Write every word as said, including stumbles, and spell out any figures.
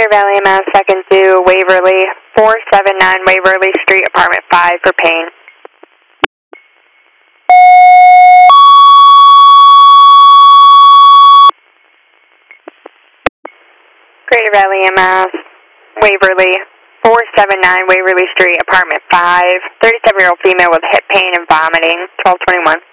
Valley M S, second to Waverly, four seven nine Waverly Street, apartment five for pain. Greater Valley M S, Waverly, four seven nine Waverly Street, apartment five, thirty-seven-year-old female with hip pain and vomiting, twelve twenty-one.